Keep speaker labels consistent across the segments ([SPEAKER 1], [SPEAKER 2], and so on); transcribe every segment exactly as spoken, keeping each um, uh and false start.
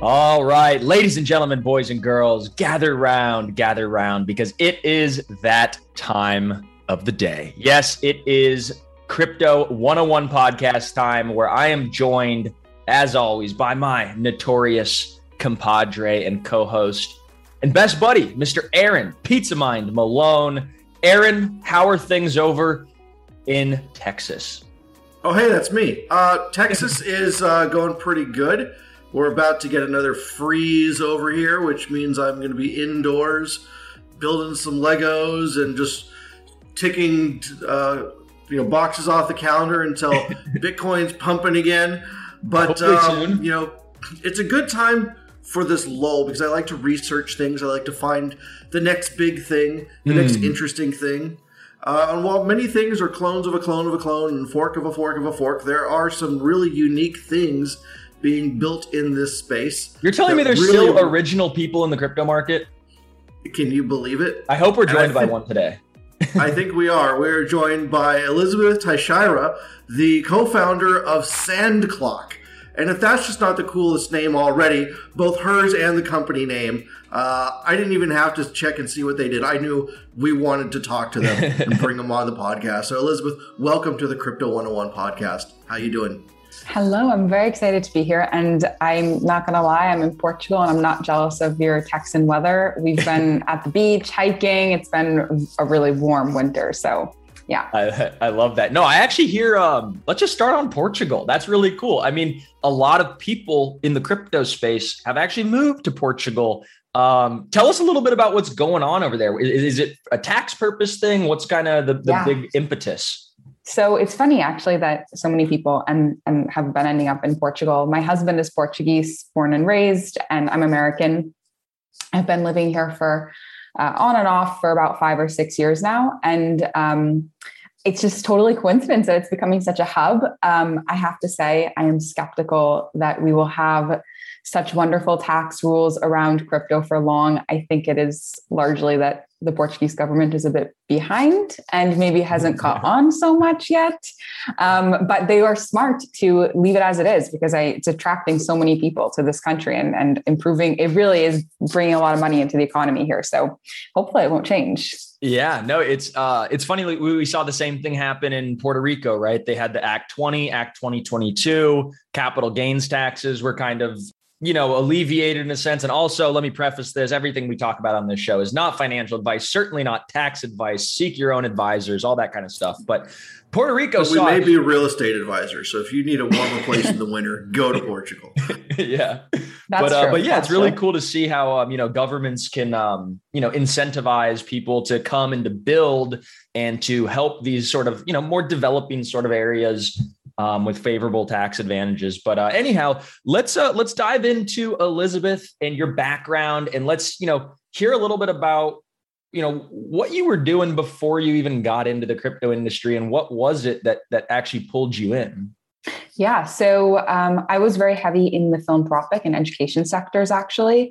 [SPEAKER 1] All right, ladies and gentlemen, boys and girls, gather round, gather round, because it is that time of the day. Yes, it is Crypto one oh one podcast time, where I am joined, as always, by my notorious compadre and co-host and best buddy, Mister Aaron Pizza Mind Malone. Aaron, how are things over in Texas?
[SPEAKER 2] Oh, hey, that's me. Uh, Texas is uh, going pretty good. We're about to get another freeze over here, which means I'm going to be indoors building some Legos and just ticking uh, you know, boxes off the calendar until Bitcoin's pumping again. But, um, you know, it's a good time for this lull because I like to research things. I like to find the next big thing, the mm. next interesting thing. Uh, and while many things are clones of a clone of a clone and fork of a fork of a fork, there are some really unique things being built in this space.
[SPEAKER 1] You're telling me there's really still original people in the crypto market?
[SPEAKER 2] Can you believe it?
[SPEAKER 1] I hope we're joined by think, one today.
[SPEAKER 2] I think we are. We're joined by Elizabeth Teixeira, the co-founder of SandClock. And if that's just not the coolest name already, both hers and the company name, uh, I didn't even have to check and see what they did. I knew we wanted to talk to them and bring them on the podcast. So Elizabeth, welcome to the Crypto one oh one podcast. How you doing?
[SPEAKER 3] Hello, I'm very excited to be here. And I'm not going to lie, I'm in Portugal and I'm not jealous of your Texan weather. We've been at the beach, hiking. It's been a really warm winter. So yeah.
[SPEAKER 1] I, I love that. No, I actually hear, um, let's just start on Portugal. That's really cool. I mean, a lot of people in the crypto space have actually moved to Portugal. Um, tell us a little bit about what's going on over there. Is, is it a tax purpose thing? What's kind of the, the yeah. big impetus?
[SPEAKER 3] So it's funny, actually, that so many people and, and have been ending up in Portugal. My husband is Portuguese, born and raised, and I'm American. I've been living here for uh, on and off for about five or six years now. And um, it's just totally coincidence that it's becoming such a hub. Um, I have to say, I am skeptical that we will have such wonderful tax rules around crypto for long. I think it is largely that the Portuguese government is a bit behind and maybe hasn't caught on so much yet. Um, but they are smart to leave it as it is because I, it's attracting so many people to this country and, and improving. It really is bringing a lot of money into the economy here. So hopefully it won't change.
[SPEAKER 1] Yeah, no, it's uh, it's funny. We, we saw the same thing happen in Puerto Rico, right? They had the Act twenty, Act twenty twenty-two, capital gains taxes were kind of, you know, alleviated in a sense. And also, let me preface this, everything we talk about on this show is not financial advice, certainly not tax advice, seek your own advisors, all that kind of stuff. But Puerto Rico
[SPEAKER 2] but we
[SPEAKER 1] saw-
[SPEAKER 2] may be a real estate advisor. So if you need a warmer place in the winter, go to Portugal.
[SPEAKER 1] yeah.
[SPEAKER 3] That's
[SPEAKER 1] but, uh, but yeah,
[SPEAKER 3] That's
[SPEAKER 1] it's really
[SPEAKER 3] true.
[SPEAKER 1] cool to see how, um, you know, governments can, um, you know, incentivize people to come and to build and to help these sort of, you know, more developing sort of areas Um, with favorable tax advantages. But uh, anyhow, let's uh, let's dive into Elizabeth and your background, and let's you know hear a little bit about you know what you were doing before you even got into the crypto industry, and what was it that that actually pulled you in?
[SPEAKER 3] Yeah, so um, I was very heavy in the philanthropic and education sectors, actually.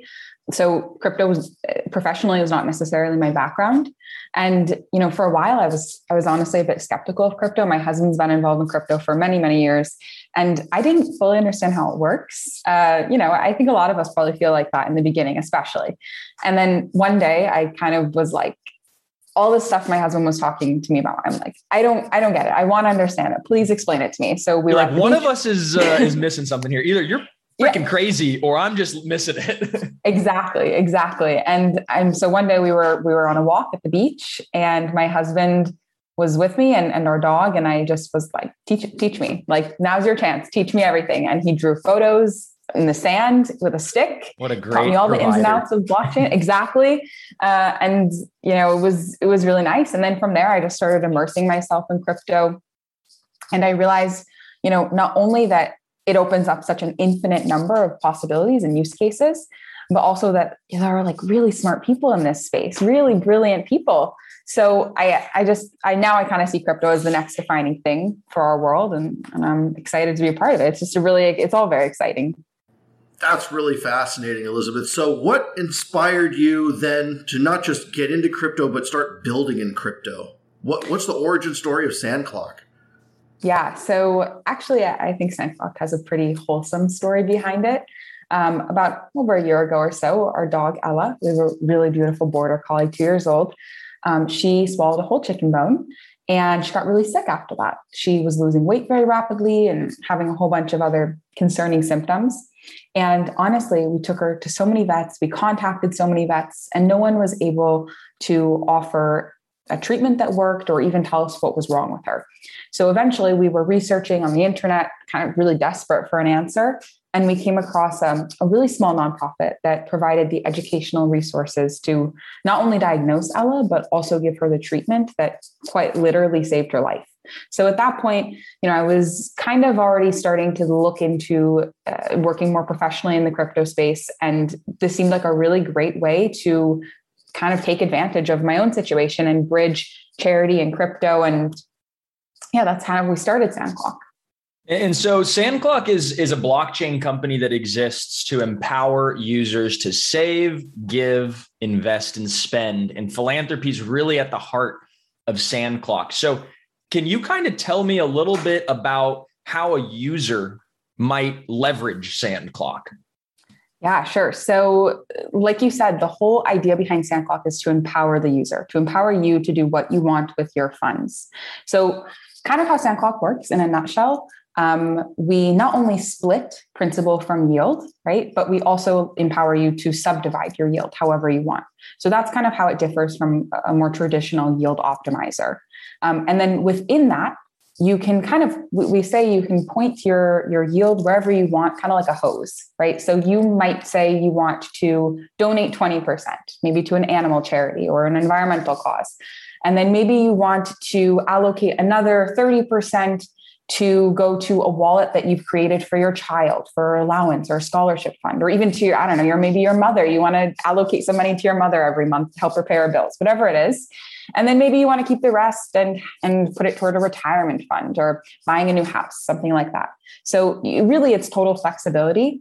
[SPEAKER 3] So crypto was professionally was not necessarily my background. And, you know, for a while I was, I was honestly a bit skeptical of crypto. My husband's been involved in crypto for many, many years, and I didn't fully understand how it works. Uh, you know, I think a lot of us probably feel like that in the beginning, especially. And then one day I kind of was like, all this stuff my husband was talking to me about, I'm like, I don't, I don't get it. I want to understand it. Please explain it to me. So we
[SPEAKER 1] You're
[SPEAKER 3] were
[SPEAKER 1] like, one beach. of us is, uh, is missing something here. Either you're freaking
[SPEAKER 3] yeah.
[SPEAKER 1] crazy or I'm just missing it.
[SPEAKER 3] Exactly. Exactly. And and so one day we were, we were on a walk at the beach and my husband was with me and, and our dog. And I just was like, teach, teach me, like, now's your chance. Teach me everything. And he drew photos in the sand with a stick.
[SPEAKER 1] What a great
[SPEAKER 3] taught me all
[SPEAKER 1] provider.
[SPEAKER 3] the ins and outs of blockchain. Exactly. Uh, and, you know, it was, it was really nice. And then from there, I just started immersing myself in crypto. And I realized, you know, not only that it opens up such an infinite number of possibilities and use cases, but also that there are like really smart people in this space, really brilliant people. So I, I just, I now I kind of see crypto as the next defining thing for our world, and, and I'm excited to be a part of it. It's just a really, it's all very exciting.
[SPEAKER 2] That's really fascinating, Elizabeth. So what inspired you then to not just get into crypto, but start building in crypto? What, what's the origin story of SandClock?
[SPEAKER 3] Yeah. So actually, I think SandClock has a pretty wholesome story behind it. Um, about over a year ago or so, our dog Ella, we have a really beautiful border collie, two years old. Um, she swallowed a whole chicken bone and she got really sick after that. She was losing weight very rapidly and having a whole bunch of other concerning symptoms. And honestly, we took her to so many vets, we contacted so many vets, and no one was able to offer a treatment that worked or even tell us what was wrong with her. So eventually we were researching on the internet, kind of really desperate for an answer. And we came across um, a really small nonprofit that provided the educational resources to not only diagnose Ella, but also give her the treatment that quite literally saved her life. So at that point, you know, I was kind of already starting to look into uh, working more professionally in the crypto space. And this seemed like a really great way to kind of take advantage of my own situation and bridge charity and crypto. And yeah, that's how we started SandClock.
[SPEAKER 1] And so SandClock is, is a blockchain company that exists to empower users to save, give, invest, and spend. And philanthropy is really at the heart of SandClock. So can you kind of tell me a little bit about how a user might leverage SandClock?
[SPEAKER 3] Yeah, sure. So like you said, the whole idea behind SandClock is to empower the user, to empower you to do what you want with your funds. So kind of how SandClock works in a nutshell. Um, we not only split principal from yield, right? But we also empower you to subdivide your yield however you want. So that's kind of how it differs from a more traditional yield optimizer. Um, and then within that, you can kind of, we say you can point your, your yield wherever you want, kind of like a hose, right? So you might say you want to donate twenty percent, maybe to an animal charity or an environmental cause. And then maybe you want to allocate another thirty percent to go to a wallet that you've created for your child for allowance or scholarship fund, or even to your, I don't know, your, maybe your mother, you want to allocate some money to your mother every month to help her pay her bills, whatever it is. And then maybe you want to keep the rest and, and put it toward a retirement fund or buying a new house, something like that. So really it's total flexibility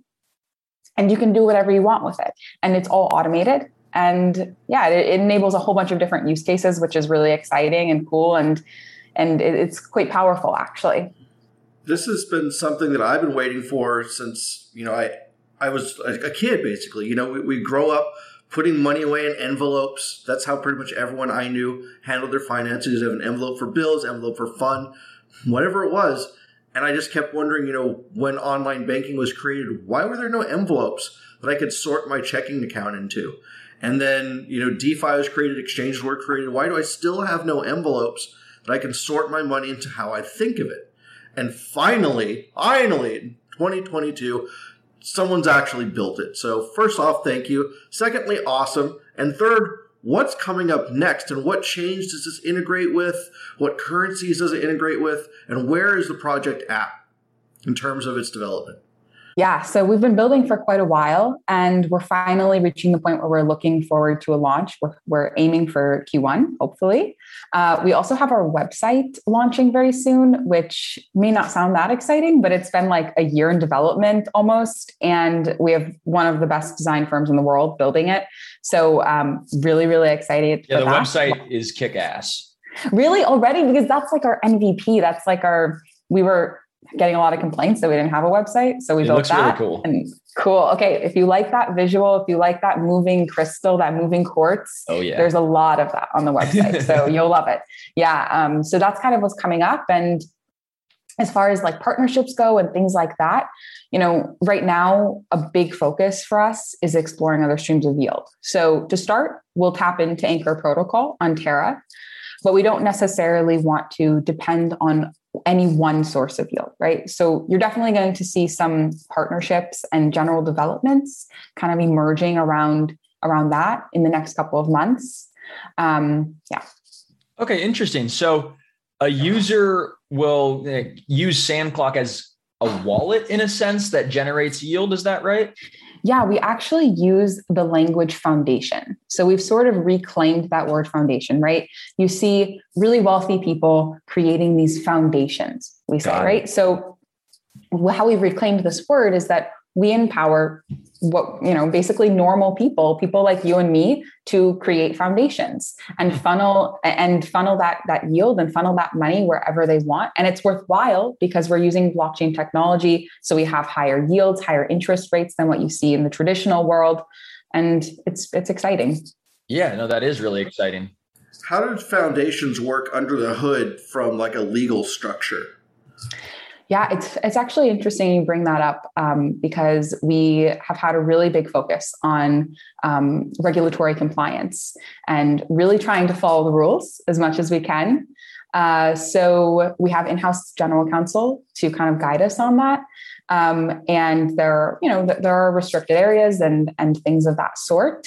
[SPEAKER 3] and you can do whatever you want with it. And it's all automated. And yeah, it, it enables a whole bunch of different use cases, which is really exciting and cool. And And it's quite powerful, actually.
[SPEAKER 2] This has been something that I've been waiting for since, you know, I I was a kid, basically. You know, we, we grow up putting money away in envelopes. That's how pretty much everyone I knew handled their finances. They have an envelope for bills, envelope for fun, whatever it was. And I just kept wondering, you know, when online banking was created, why were there no envelopes that I could sort my checking account into? And then, you know, DeFi was created, exchanges were created. Why do I still have no envelopes that I can sort my money into how I think of it? And finally, finally, in twenty twenty-two, someone's actually built it. So first off, thank you. Secondly, awesome. And third, what's coming up next and what change does this integrate with? What currencies does it integrate with? And where is the project at in terms of its development?
[SPEAKER 3] Yeah, so we've been building for quite a while and we're finally reaching the point where we're looking forward to a launch. We're, we're aiming for Q one, hopefully. Uh, we also have our website launching very soon, which may not sound that exciting, but it's been like a year in development almost. And we have one of the best design firms in the world building it. So um, really, really excited.
[SPEAKER 1] Yeah, the
[SPEAKER 3] that.
[SPEAKER 1] website is kick-ass.
[SPEAKER 3] Really already? Because that's like our M V P. That's like our, we were getting a lot of complaints that we didn't have a website. So we
[SPEAKER 1] it
[SPEAKER 3] built
[SPEAKER 1] looks
[SPEAKER 3] that.
[SPEAKER 1] Really cool.
[SPEAKER 3] And cool. Okay. If you like that visual, if you like that moving crystal, that moving quartz,
[SPEAKER 1] oh yeah,
[SPEAKER 3] there's a lot of that on the website. So you'll love it. Yeah. Um, so that's kind of what's coming up. And as far as like partnerships go and things like that, you know, right now, a big focus for us is exploring other streams of yield. So to start, we'll tap into Anchor Protocol on Terra, but we don't necessarily want to depend on any one source of yield, right? So you're definitely going to see some partnerships and general developments kind of emerging around, around that in the next couple of months. Um, yeah.
[SPEAKER 1] Okay, interesting. So a user will uh, use SandClock as a wallet in a sense that generates yield. Is that right?
[SPEAKER 3] Yeah, we actually use the language foundation. So we've sort of reclaimed that word foundation, right? You see really wealthy people creating these foundations, we say, right? So how we've reclaimed this word is that we empower what, you know, basically normal people, people like you and me, to create foundations and funnel and funnel that, that yield and funnel that money wherever they want. And it's worthwhile because we're using blockchain technology. So we have higher yields, higher interest rates than what you see in the traditional world. And it's, it's exciting.
[SPEAKER 1] Yeah, no, that is really exciting.
[SPEAKER 2] How do foundations work under the hood from like a legal structure?
[SPEAKER 3] Yeah, it's it's actually interesting you bring that up um, because we have had a really big focus on um, regulatory compliance and really trying to follow the rules as much as we can. Uh, so we have in-house general counsel to kind of guide us on that. Um, and there, you know, there are restricted areas and and things of that sort.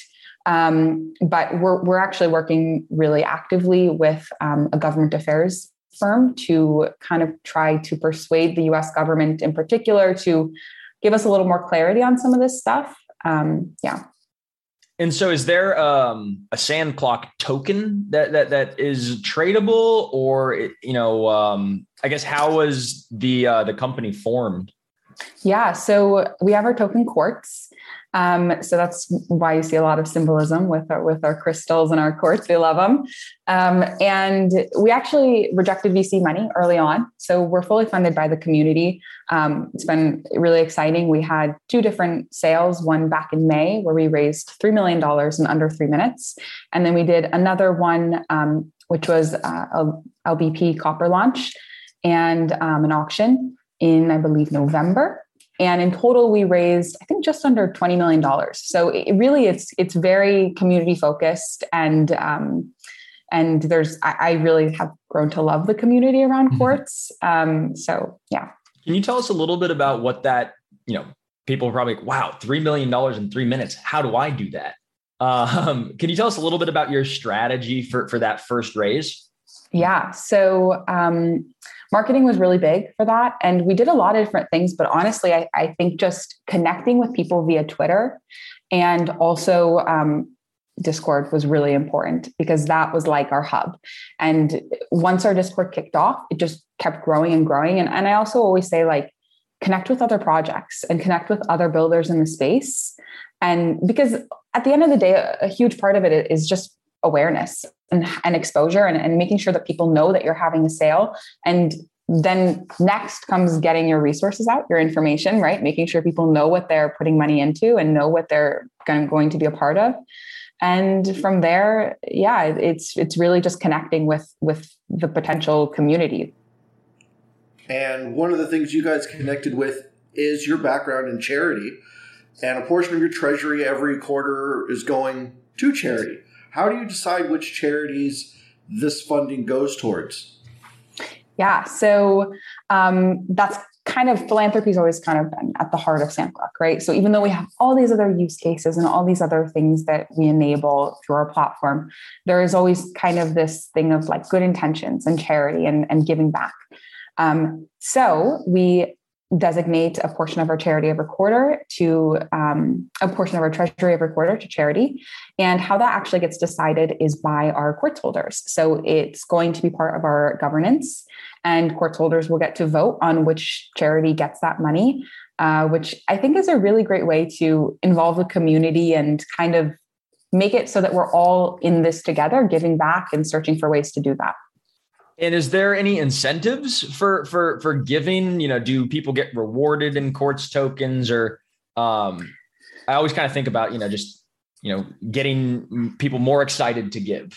[SPEAKER 3] Um, but we're we're actually working really actively with um, a government affairs firm to kind of try to persuade the U S government in particular to give us a little more clarity on some of this stuff. Um, yeah.
[SPEAKER 1] And so is there um, a Sandclock token that, that, that is tradable, or, you know, um, I guess how was the, uh, the company formed?
[SPEAKER 3] Yeah. So we have our token quartz. Um, so that's why you see a lot of symbolism with our, with our crystals and our quartz. We love them. Um, and we actually rejected V C money early on. So we're fully funded by the community. Um, it's been really exciting. We had two different sales, one back in May where we raised three million dollars in under three minutes. And then we did another one, um, which was uh, a L B P copper launch and um, an auction in, I believe, November. And in total, we raised, I think, just under twenty million dollars. So it really, it's it's very community focused, and um, and there's, I, I really have grown to love the community around mm-hmm. quartz. Um, so yeah.
[SPEAKER 1] Can you tell us a little bit about what that, you know, people are probably, wow, three million dollars in three minutes. How do I do that? Um, can you tell us a little bit about your strategy for for that first raise?
[SPEAKER 3] Yeah. So. Um, Marketing was really big for that. And we did a lot of different things, but honestly, I, I think just connecting with people via Twitter and also um, Discord was really important because that was like our hub. And once our Discord kicked off, it just kept growing and growing. And, and I also always say, like, connect with other projects and connect with other builders in the space. And because at the end of the day, a, a huge part of it is just awareness and, and exposure and, and making sure that people know that you're having a sale. And then next comes getting your resources out, your information, right? Making sure people know what they're putting money into and know what they're going to be a part of. And from there, yeah, it's it's really just connecting with, with the potential community.
[SPEAKER 2] And one of the things you guys connected with is your background in charity. And a portion of your treasury every quarter is going to charity. How do you decide which charities this funding goes towards?
[SPEAKER 3] Yeah, so um, that's kind of, philanthropy has always kind of been at the heart of Sandclock, right? So even though we have all these other use cases and all these other things that we enable through our platform, there is always kind of this thing of like good intentions and charity and, and giving back. Um, so we designate a portion of our charity every quarter to um, a portion of our treasury every quarter to charity. And how that actually gets decided is by our quartz holders. So it's going to be part of our governance, and quartz holders will get to vote on which charity gets that money, uh, which I think is a really great way to involve the community and kind of make it so that we're all in this together, giving back and searching for ways to do that.
[SPEAKER 1] And is there any incentives for for for giving? You know, do people get rewarded in quartz tokens, or um, I always kind of think about, you know, just, you know, getting people more excited to give.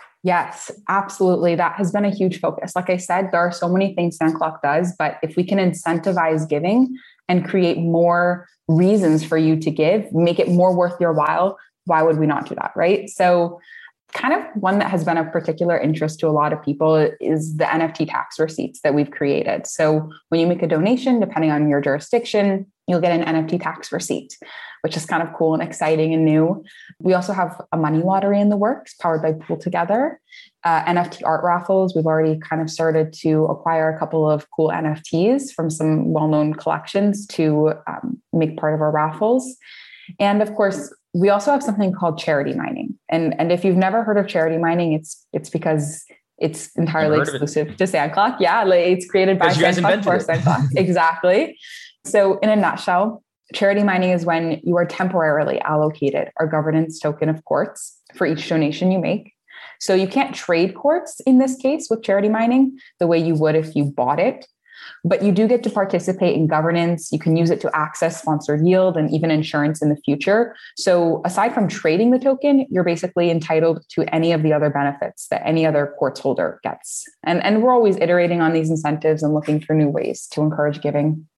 [SPEAKER 3] Yes, absolutely. That has been a huge focus. Like I said, there are so many things Sandclock does, but if we can incentivize giving and create more reasons for you to give, make it more worth your while, why would we not do that, right? So kind of one that has been of particular interest to a lot of people is the N F T tax receipts that we've created. So when you make a donation, depending on your jurisdiction, you'll get an N F T tax receipt, which is kind of cool and exciting and new. We also have a money lottery in the works powered by Pool Together. Uh, N F T art raffles. We've already kind of started to acquire a couple of cool N F Ts from some well-known collections to um, make part of our raffles. And of course, we also have something called charity mining. And, and if you've never heard of charity mining, it's it's because it's entirely exclusive to Sandclock. Yeah, like it's created by Sandclock for Sandclock. Exactly. So in a nutshell, Charity mining is when you are temporarily allocated a governance token of quartz for each donation you make. So you can't trade quartz in this case with charity mining the way you would if you bought it, but you do get to participate in governance. You can use it to access sponsored yield and even insurance in the future. So aside from trading the token, you're basically entitled to any of the other benefits that any other quartz holder gets. And, and we're always iterating on these incentives and looking for new ways to encourage giving.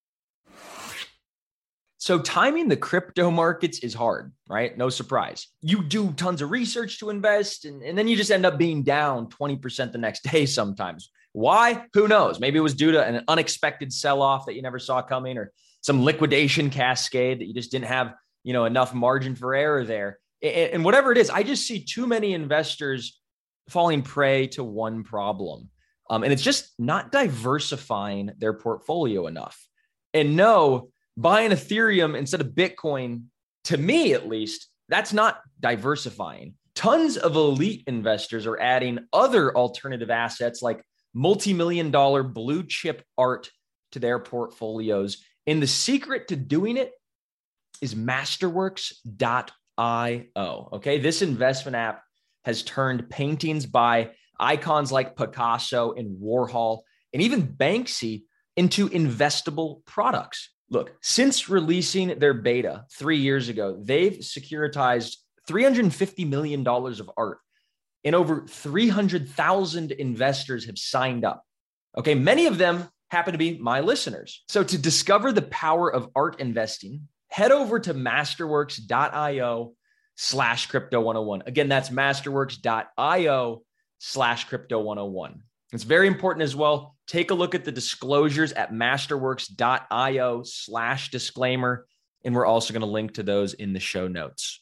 [SPEAKER 1] So timing the crypto markets is hard, right? No surprise. You do tons of research to invest, and, and then you just end up being down twenty percent the next day sometimes. Why? Who knows? Maybe it was due to an unexpected sell-off that you never saw coming, or some liquidation cascade that you just didn't have, you know, enough margin for error there. And, and whatever it is, I just see too many investors falling prey to one problem. Um, and it's just not diversifying their portfolio enough. And no, buying Ethereum instead of Bitcoin, to me at least, that's not diversifying. Tons of elite investors are adding other alternative assets like multi-million dollar blue chip art to their portfolios. And the secret to doing it is masterworks dot io. Okay. This investment app has turned paintings by icons like Picasso and Warhol and even Banksy into investable products. Look, since releasing their beta three years ago, they've securitized three hundred fifty million dollars of art, and over three hundred thousand investors have signed up. Okay, many of them happen to be my listeners. So to discover the power of art investing, head over to masterworks dot io slash crypto one oh one. Again, that's masterworks dot io slash crypto one oh one. It's very important as well. Take a look at the disclosures at masterworks dot io slash disclaimer. And we're also going to link to those in the show notes.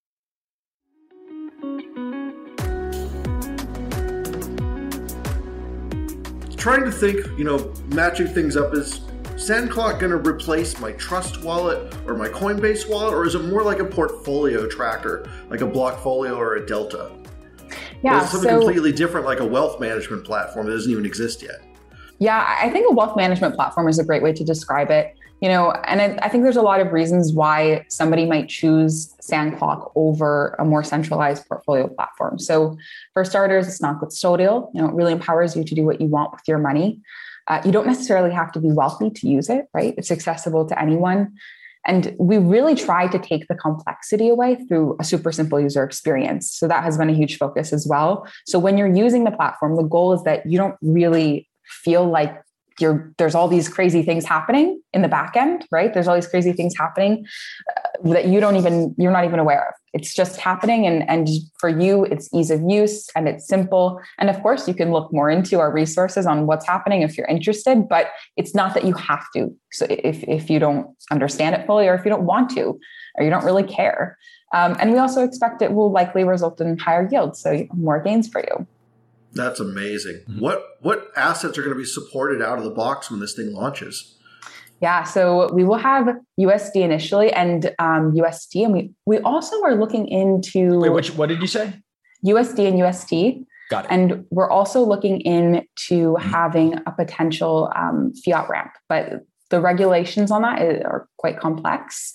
[SPEAKER 2] Trying to think, you know, matching things up, is SandClock going to replace my Trust wallet or my Coinbase wallet, or is it more like a portfolio tracker, like a Blockfolio or a Delta?
[SPEAKER 3] Yeah,
[SPEAKER 2] or is it something
[SPEAKER 3] so,
[SPEAKER 2] completely different, like a wealth management platform that doesn't even exist yet?
[SPEAKER 3] Yeah, I think a wealth management platform is a great way to describe it. You know, and I, I think there's a lot of reasons why somebody might choose SandClock over a more centralized portfolio platform. So for starters, it's not custodial. You know, it really empowers you to do what you want with your money. Uh, you don't necessarily have to be wealthy to use it, right? It's accessible to anyone. And we really try to take the complexity away through a super simple user experience. So that has been a huge focus as well. So when you're using the platform, the goal is that you don't really feel like you're, there's all these crazy things happening in the back end, right? There's all these crazy things happening uh, that you don't even, you're not even aware of. It's just happening. And, and for you, it's ease of use and it's simple. And of course, you can look more into our resources on what's happening if you're interested, but it's not that you have to. So if, if you don't understand it fully, or if you don't want to, or you don't really care. Um, and we also expect it will likely result in higher yields. So more gains for you.
[SPEAKER 2] That's amazing. Mm-hmm. What what assets are going to be supported out of the box when this thing launches?
[SPEAKER 3] Yeah, so we will have U S D initially and um, U S D, and we we also are looking into.
[SPEAKER 1] Wait, which what did you say?
[SPEAKER 3] U S D and U S T.
[SPEAKER 1] Got it.
[SPEAKER 3] And we're also looking into having a potential um, fiat ramp, but the regulations on that are quite complex.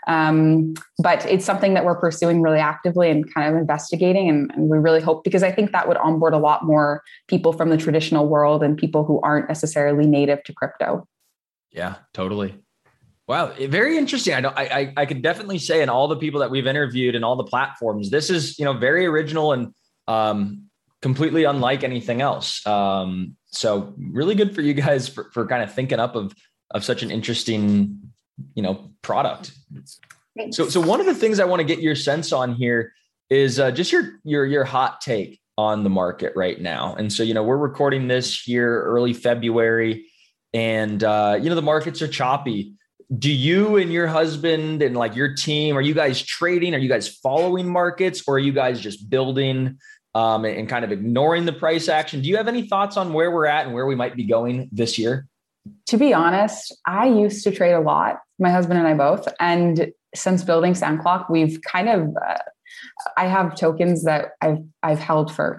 [SPEAKER 3] Um, but it's something that we're pursuing really actively and kind of investigating. And, and we really hope, because I think that would onboard a lot more people from the traditional world and people who aren't necessarily native to crypto.
[SPEAKER 1] Yeah, totally. Wow. Very interesting. I know I, I, I could definitely say, in all the people that we've interviewed and all the platforms, this is, you know, very original and um, completely unlike anything else. Um, so really good for you guys for, for kind of thinking up of, of such an interesting, you know, product.
[SPEAKER 3] Thanks.
[SPEAKER 1] So, so one of the things I want to get your sense on here is uh, just your, your, your hot take on the market right now. And so, you know, we're recording this here early February, and, uh, you know, the markets are choppy. Do you and your husband and like your team, are you guys trading? Are you guys following markets, or are you guys just building um, and, and kind of ignoring the price action? Do you have any thoughts on where we're at and where we might be going this year?
[SPEAKER 3] To be honest, I used to trade a lot, my husband and I both. And since building SandClock, we've kind of, uh, I have tokens that I've, I've held for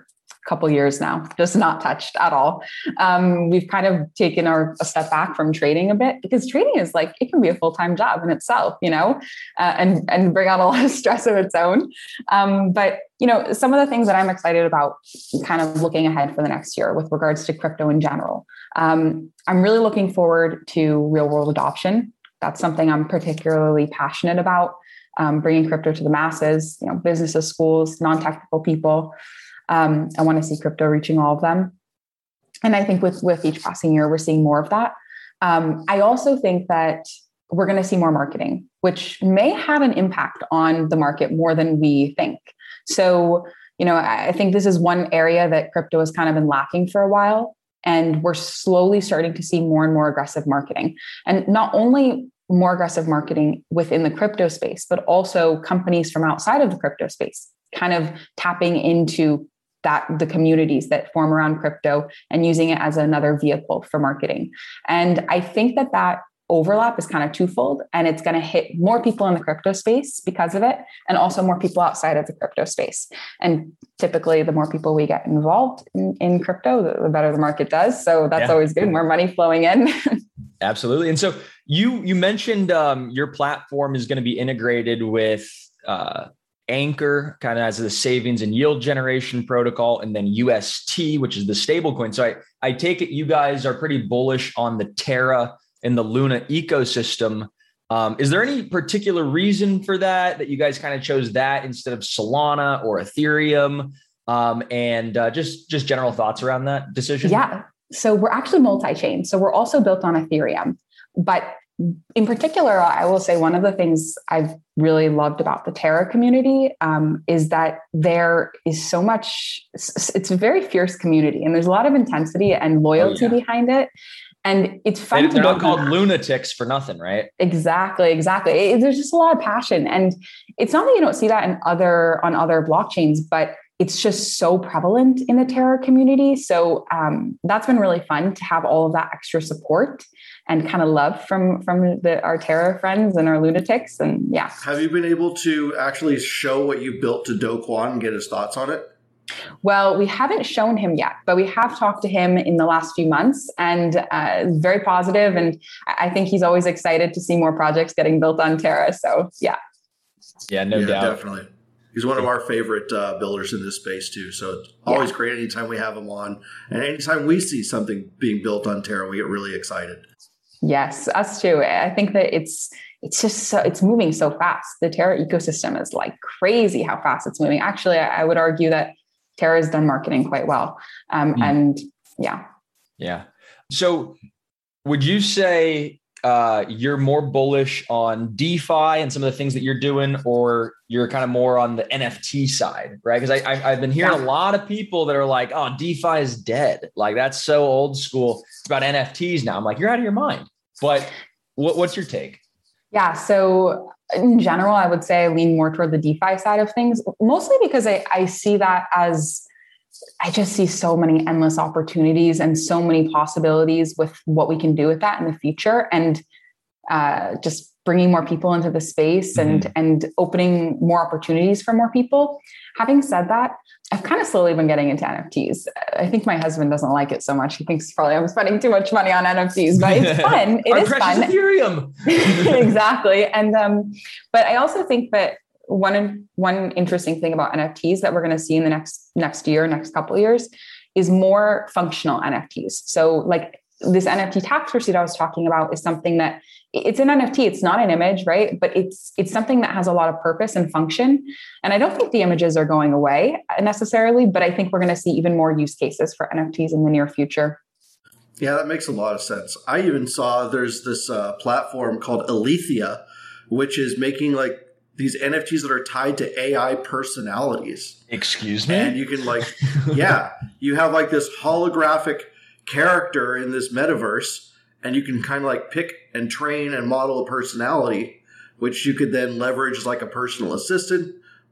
[SPEAKER 3] couple years now, just not touched at all. Um, we've kind of taken our a step back from trading a bit, because trading is like, it can be a full-time job in itself, you know, uh, and, and bring on a lot of stress of its own. Um, but, you know, some of the things that I'm excited about kind of looking ahead for the next year with regards to crypto in general. Um, I'm really looking forward to real world adoption. That's something I'm particularly passionate about, um, bringing crypto to the masses, you know, businesses, schools, non-technical people. Um, I want to see crypto reaching all of them. And I think with, with each passing year, we're seeing more of that. Um, I also think that we're going to see more marketing, which may have an impact on the market more than we think. So, you know, I think this is one area that crypto has kind of been lacking for a while. And we're slowly starting to see more and more aggressive marketing. And not only more aggressive marketing within the crypto space, but also companies from outside of the crypto space kind of tapping into that the communities that form around crypto and using it as another vehicle for marketing. And I think that that overlap is kind of twofold, and it's going to hit more people in the crypto space because of it, and also more people outside of the crypto space. And typically the more people we get involved in, in crypto, the, the better the market does. So that's yeah. always good. More money flowing in.
[SPEAKER 1] Absolutely. And so you, you mentioned um, your platform is going to be integrated with uh, Anchor, kind of as the savings and yield generation protocol, and then U S T, which is the stablecoin. So I, I take it you guys are pretty bullish on the Terra and the Luna ecosystem. Um, is there any particular reason for that, that you guys kind of chose that instead of Solana or Ethereum? Um, and uh, just, just general thoughts around that decision?
[SPEAKER 3] Yeah. So we're actually multi-chain. So we're also built on Ethereum. But in particular, I will say one of the things I've really loved about the Terra community um, is that there is so much, it's a very fierce community, and there's a lot of intensity and loyalty oh, yeah. behind it. And it's fun.
[SPEAKER 1] They,
[SPEAKER 3] to
[SPEAKER 1] they're not called that. lunatics for nothing, right?
[SPEAKER 3] Exactly, exactly. It, there's just a lot of passion. And it's not that you don't see that in other on other blockchains, but it's just so prevalent in the Terra community. So um, that's been really fun to have all of that extra support and kind of love from, from the, our Terra friends and our lunatics. And yeah.
[SPEAKER 2] Have you been able to actually show what you built to Do Kwon and get his thoughts on it?
[SPEAKER 3] Well, we haven't shown him yet, but we have talked to him in the last few months, and uh, very positive. And I think he's always excited to see more projects getting built on Terra. So yeah.
[SPEAKER 1] Yeah, no
[SPEAKER 2] yeah,
[SPEAKER 1] doubt.
[SPEAKER 2] Definitely. He's one of our favorite uh, builders in this space too. So it's always yeah. great anytime we have him on, and anytime we see something being built on Terra, we get really excited.
[SPEAKER 3] Yes, us too. I think that it's it's just so, it's moving so fast. The Terra ecosystem is like crazy how fast it's moving. Actually, I, I would argue that Terra has done marketing quite well. Um, mm. And yeah.
[SPEAKER 1] Yeah. So would you say uh, you're more bullish on DeFi and some of the things that you're doing, or you're kind of more on the N F T side, right? Because I, I, I've been hearing yeah. a lot of people that are like, oh, DeFi is dead. Like, that's so old school. It's about N F Ts now. I'm like, you're out of your mind. But what, what's your take?
[SPEAKER 3] Yeah. So in general, I would say I lean more toward the DeFi side of things, mostly because I, I see that as, I just see so many endless opportunities and so many possibilities with what we can do with that in the future. And uh, just bringing more people into the space and, mm-hmm. and opening more opportunities for more people. Having said that, I've kind of slowly been getting into N F Ts. I think my husband doesn't like it so much. He thinks probably I'm spending too much money on N F Ts, but it's fun. It
[SPEAKER 1] Our
[SPEAKER 3] is
[SPEAKER 1] precious
[SPEAKER 3] fun.
[SPEAKER 1] Ethereum.
[SPEAKER 3] Exactly. And, um, but I also think that one, one interesting thing about N F Ts that we're going to see in the next, next year, next couple of years is more functional N F Ts. So like this N F T tax receipt I was talking about is something that it's an N F T. It's not an image, right? But it's, it's something that has a lot of purpose and function. And I don't think the images are going away necessarily, but I think we're going to see even more use cases for N F Ts in the near future.
[SPEAKER 2] Yeah, that makes a lot of sense. I even saw there's this uh, platform called Alethea, which is making like these N F Ts that are tied to A I personalities.
[SPEAKER 1] Excuse me?
[SPEAKER 2] And you can like, yeah, you have like this holographic character in this metaverse, and you can kind of like pick and train and model a personality, which you could then leverage as like a personal assistant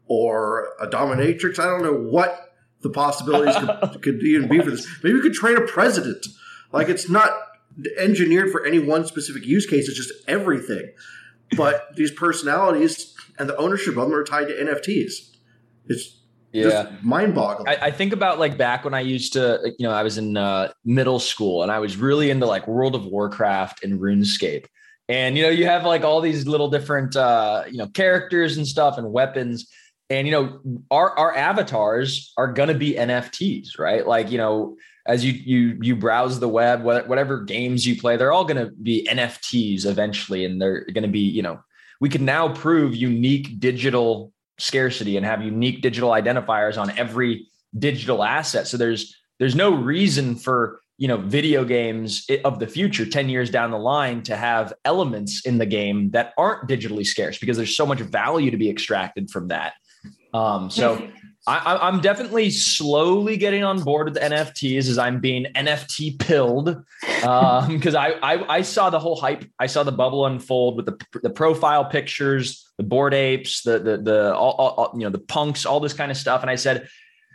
[SPEAKER 2] or a dominatrix. I don't know what the possibilities could, could even be for this. Maybe you could train a president. Like, it's not engineered for any one specific use case. It's just everything. But these personalities and the ownership of them are tied to N F Ts. It's
[SPEAKER 1] Yeah.
[SPEAKER 2] Just mind-boggling.
[SPEAKER 1] I, I think about like back when I used to, you know, I was in uh, middle school and I was really into like World of Warcraft and RuneScape. And, you know, you have like all these little different, uh, you know, characters and stuff and weapons. And, you know, our, our avatars are going to be N F Ts, right? Like, you know, as you, you, you browse the web, whatever games you play, they're all going to be N F Ts eventually. And they're going to be, you know, we can now prove unique digital scarcity and have unique digital identifiers on every digital asset. So there's there's no reason for, you know, video games of the future ten years down the line to have elements in the game that aren't digitally scarce, because there's so much value to be extracted from that. Um, so I, I'm definitely slowly getting on board with the N F Ts as I'm being N F T pilled, um, because I, I I saw the whole hype. I saw the bubble unfold with the the profile pictures, the Bored Apes, the the the all, all you know the punks, all this kind of stuff, and I said,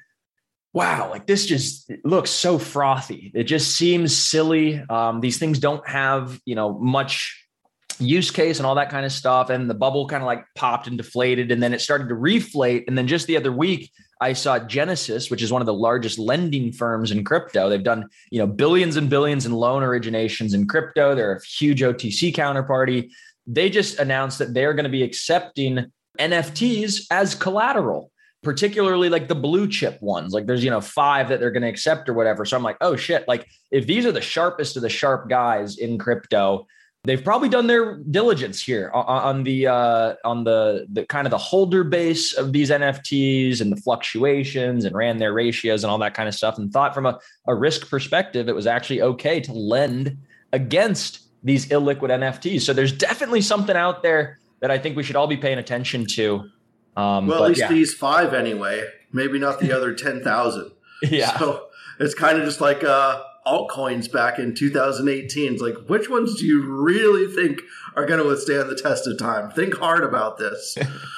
[SPEAKER 1] wow, like this just looks so frothy. It just seems silly. Um, these things don't have, you know, much use case and all that kind of stuff. And the bubble kind of like popped and deflated, and then it started to reflate. And then just the other week, I saw Genesis, which is one of the largest lending firms in crypto. They've done, you know, billions and billions in loan originations in crypto. They're a huge O T C counterparty. They just announced that they're going to be accepting N F Ts as collateral, particularly like the blue chip ones. Like there's, you know, five that they're going to accept or whatever. So I'm like, oh shit, like if these are the sharpest of the sharp guys in crypto, they've probably done their diligence here on, on the uh, on the the kind of the holder base of these N F Ts and the fluctuations, and ran their ratios and all that kind of stuff, and thought from a, a risk perspective, it was actually okay to lend against these illiquid N F Ts. So there's definitely something out there that I think we should all be paying attention to. Um,
[SPEAKER 2] well,
[SPEAKER 1] but,
[SPEAKER 2] at least
[SPEAKER 1] yeah.
[SPEAKER 2] these five anyway, maybe not the other ten thousand.
[SPEAKER 1] Yeah.
[SPEAKER 2] So it's kind of just like uh, altcoins back in two thousand eighteen. It's like, which ones do you really think are going to withstand the test of time? Think hard about this.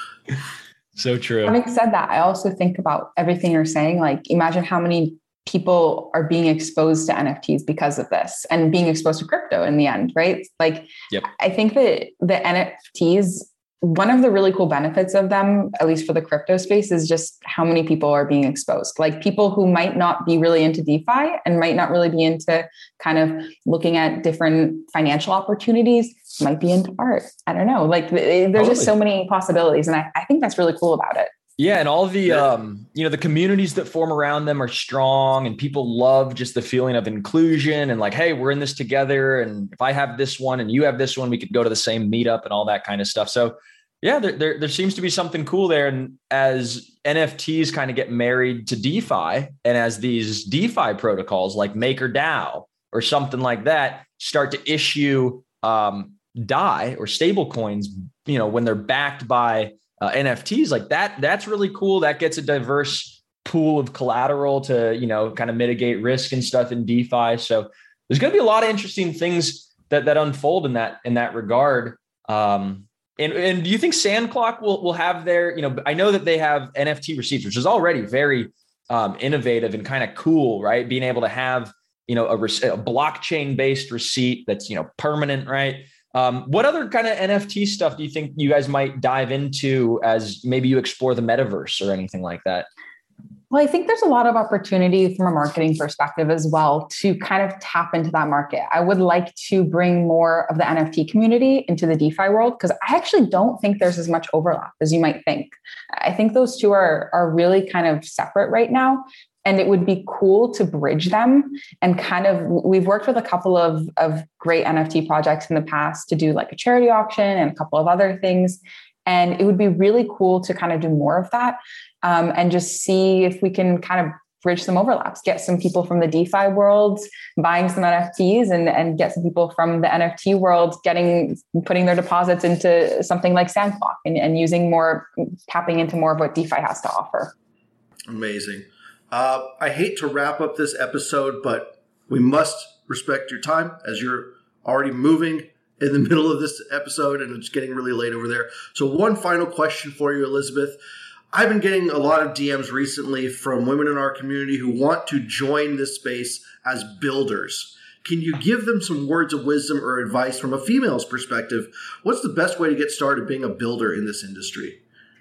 [SPEAKER 1] So true.
[SPEAKER 3] Having said that, I also think about everything you're saying. Like, imagine how many people are being exposed to N F Ts because of this, and being exposed to crypto in the end, right? Like, yep. I think that the N F Ts, one of the really cool benefits of them, at least for the crypto space, is just how many people are being exposed. Like people who might not be really into DeFi and might not really be into kind of looking at different financial opportunities, might be into art. I don't know. Like there's totally. just so many possibilities. And I, I think that's really cool about it.
[SPEAKER 1] Yeah. And all the, um, you know, the communities that form around them are strong, and people love just the feeling of inclusion and like, hey, we're in this together. And if I have this one and you have this one, we could go to the same meetup and all that kind of stuff. So yeah, there, there, there seems to be something cool there. And as N F Ts kind of get married to DeFi, and as these DeFi protocols like MakerDAO or something like that start to issue um, D A I or stable coins, you know, when they're backed by uh, N F Ts like that, that's really cool. That gets a diverse pool of collateral to, you know, kind of mitigate risk and stuff in DeFi. So there's going to be a lot of interesting things that, that unfold in that, in that regard. Um, And, and do you think Sandclock will, will have their, you know, I know that they have N F T receipts, which is already very um, innovative and kind of cool, right? Being able to have, you know, a, a blockchain based receipt that's, you know, permanent, right? Um, what other kind of N F T stuff do you think you guys might dive into as maybe you explore the metaverse or anything like that?
[SPEAKER 3] Well, I think there's a lot of opportunity from a marketing perspective as well to kind of tap into that market. I would like to bring more of the N F T community into the DeFi world, because I actually don't think there's as much overlap as you might think. I think those two are, are really kind of separate right now. And it would be cool to bridge them and kind of, we've worked with a couple of, of great N F T projects in the past to do like a charity auction and a couple of other things. And it would be really cool to kind of do more of that. Um, and just see if we can kind of bridge some overlaps, get some people from the DeFi world buying some N F Ts, and, and get some people from the N F T world getting, putting their deposits into something like Sandclock and, and using more, tapping into more of what DeFi has to offer.
[SPEAKER 2] Amazing. Uh, I hate to wrap up this episode, but we must respect your time as you're already moving in the middle of this episode and it's getting really late over there. So one final question for you, Elizabeth. I've been getting a lot of D Ms recently from women in our community who want to join this space as builders. Can you give them some words of wisdom or advice from a female's perspective? What's the best way to get started being a builder in this industry?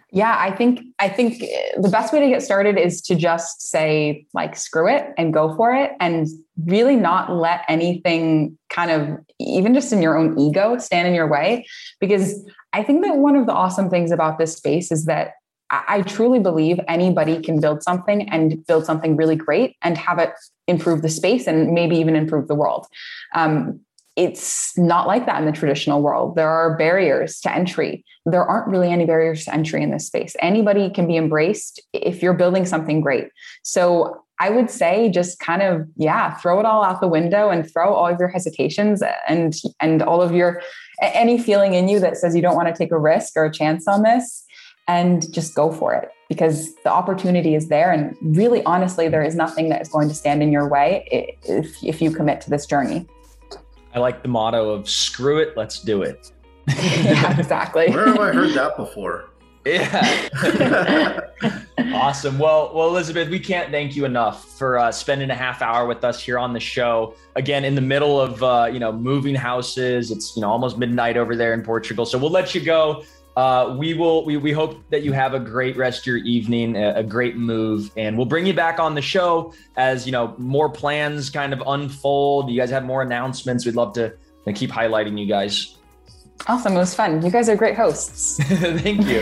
[SPEAKER 3] Yeah, I think I think the best way to get started is to just say like screw it and go for it, and really not let anything kind of, even just in your own ego, stand in your way. Because I think that one of the awesome things about this space is that I truly believe anybody can build something and build something really great and have it improve the space and maybe even improve the world. Um, It's not like that in the traditional world. There are barriers to entry. There aren't really any barriers to entry in this space. Anybody can be embraced if you're building something great. So I would say just kind of, yeah, throw it all out the window and throw all of your hesitations and, and all of your, any feeling in you that says you don't want to take a risk or a chance on this, and just go for it, because the opportunity is there. And really, honestly, there is nothing that is going to stand in your way if, if you commit to this journey.
[SPEAKER 1] I like the motto of screw it, let's do it.
[SPEAKER 3] Yeah, exactly.
[SPEAKER 2] Where have I heard that before?
[SPEAKER 1] Yeah. Awesome. Well, well, Elizabeth, we can't thank you enough for uh, spending a half hour with us here on the show. Again, in the middle of, uh, you know, moving houses. It's, you know, almost midnight over there in Portugal. So we'll let you go. Uh, we will, we, we hope that you have a great rest of your evening, a, a great move, and we'll bring you back on the show as, you know, more plans kind of unfold. You guys have more announcements. We'd love to, to keep highlighting you guys.
[SPEAKER 3] Awesome. It was fun. You guys are great hosts.
[SPEAKER 1] Thank you.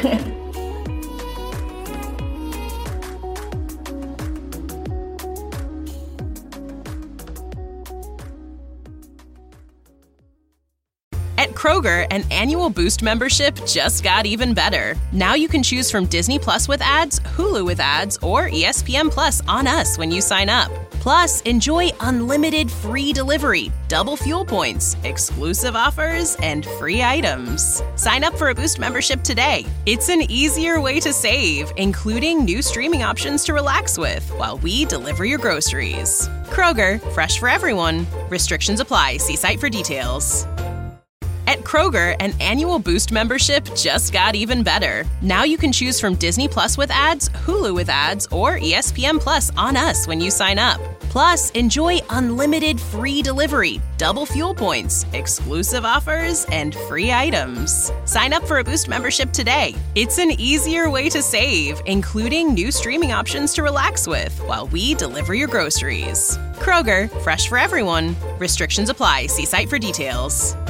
[SPEAKER 4] At Kroger, an annual Boost membership just got even better. Now you can choose from Disney Plus with ads, Hulu with ads, or E S P N Plus on us when you sign up. Plus, enjoy unlimited free delivery, double fuel points, exclusive offers, and free items. Sign up for a Boost membership today. It's an easier way to save, including new streaming options to relax with while we deliver your groceries. Kroger, fresh for everyone. Restrictions apply. See site for details. At Kroger, an annual Boost membership just got even better. Now you can choose from Disney Plus with ads, Hulu with ads, or E S P N Plus on us when you sign up. Plus, enjoy unlimited free delivery, double fuel points, exclusive offers, and free items. Sign up for a Boost membership today. It's an easier way to save, including new streaming options to relax with while we deliver your groceries. Kroger, fresh for everyone. Restrictions apply. See site for details.